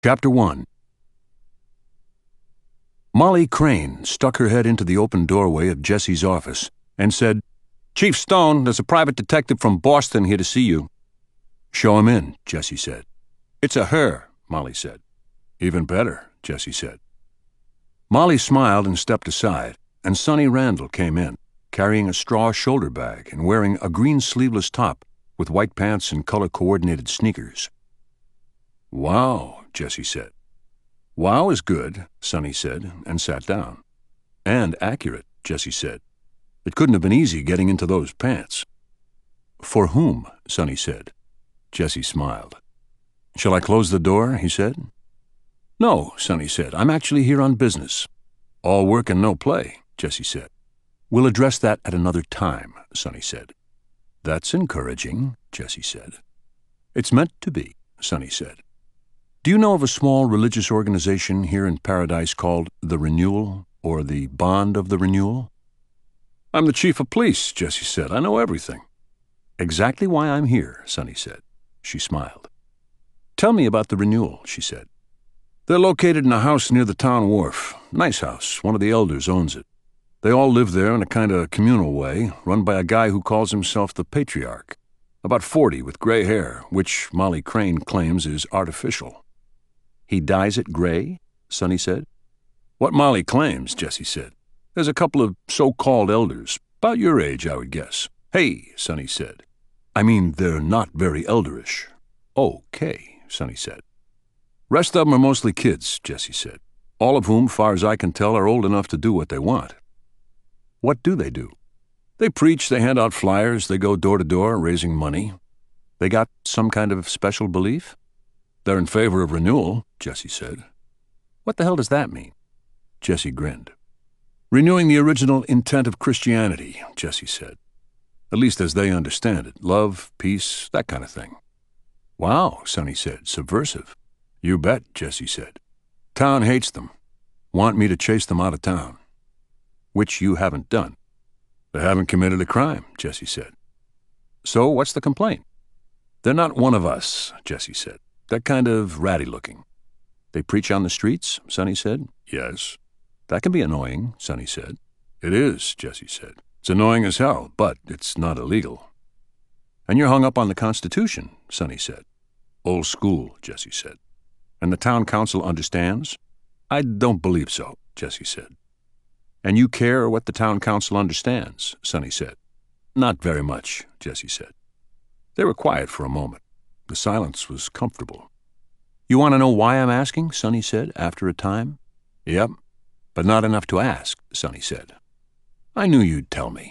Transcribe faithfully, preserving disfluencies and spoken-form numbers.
Chapter one. Molly Crane stuck her head into the open doorway of Jesse's office and said, "Chief Stone, there's a private detective from Boston here to see you." "Show him in," Jesse said. "It's a her," Molly said. "Even better," Jesse said. Molly smiled and stepped aside, and Sonny Randall came in, carrying a straw shoulder bag and wearing a green sleeveless top with white pants and color-coordinated sneakers. "Wow," Jesse said. "Wow is good," Sonny said, and sat down. "And accurate," Jesse said. "It couldn't have been easy getting into those pants." "For whom?" Sonny said. Jesse smiled. "Shall I close the door?" he said. "No," Sonny said. "I'm actually here on business." "All work and no play," Jesse said. "We'll address that at another time," Sonny said. "That's encouraging," Jesse said. "It's meant to be," Sonny said. "Do you know of a small religious organization here in Paradise called the Renewal, or the Bond of the Renewal?" "I'm the chief of police," Jesse said. "I know everything." "Exactly why I'm here," Sonny said. She smiled. "Tell me about the Renewal," she said. "They're located in a house near the town wharf. Nice house. One of the elders owns it. They all live there in a kind of communal way, run by a guy who calls himself the Patriarch. About forty, with gray hair, which Molly Crane claims is artificial." "He dyes it gray?" Sonny said. "What Molly claims," Jesse said. "There's a couple of so-called elders, about your age, I would guess." "Hey," Sonny said. "I mean, they're not very elderish." "Okay," Sonny said. "Rest of them are mostly kids," Jesse said. "All of whom, far as I can tell, are old enough to do what they want." "What do they do?" "They preach, they hand out flyers, they go door to door, raising money." "They got some kind of special belief?" "They're in favor of renewal," Jesse said. "What the hell does that mean?" Jesse grinned. "Renewing the original intent of Christianity," Jesse said. "At least as they understand it. Love, peace, that kind of thing." "Wow," Sonny said. "Subversive." "You bet," Jesse said. "Town hates them. Want me to chase them out of town." "Which you haven't done." "They haven't committed a crime," Jesse said. "So what's the complaint?" "They're not one of us," Jesse said. "They're kind of ratty-looking." "They preach on the streets?" Sonny said. "Yes." "That can be annoying," Sonny said. "It is," Jesse said. "It's annoying as hell, but it's not illegal." "And you're hung up on the Constitution," Sonny said. "Old school," Jesse said. "And the town council understands?" "I don't believe so," Jesse said. "And you care what the town council understands?" Sonny said. "Not very much," Jesse said. They were quiet for a moment. The silence was comfortable. "You want to know why I'm asking?" Sonny said, after a time. "Yep, but not enough to ask," Sonny said. "I knew you'd tell me."